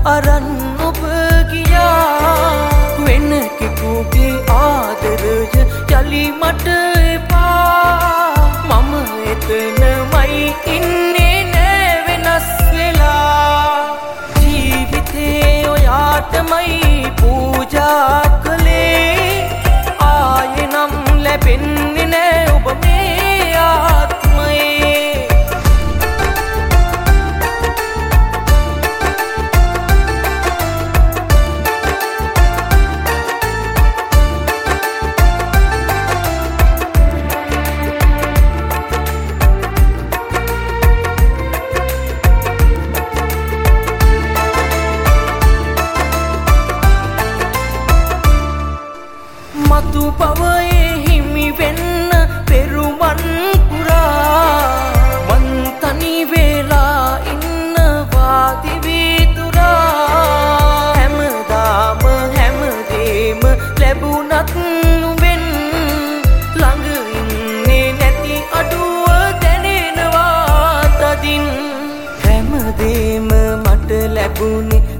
අරන් ඔබ ගියා වෙන කෙකුගේ ආදරය යලි මට එපා මම එතනමයි ඉන්නේ නෑ වෙනස් වෙලා ජීවිතේ ඔයාටමයි පූජා කළේ ආයේ නම් ලැබෙන්නේ නෑ ඔබ මේ ආත්මයේ මතු පවයේ හිමි වෙන්න පෙරුමන් පුරා මන් තනි වෙලා ඉන්නවා දිවිතුරා හැමදාම හැමදේම ලැබුණත් නුඹෙන් ළඟ ඉන්නේ නැති අඩුව දැනෙනවා තදින් හැමදේම මට ලැබුණේ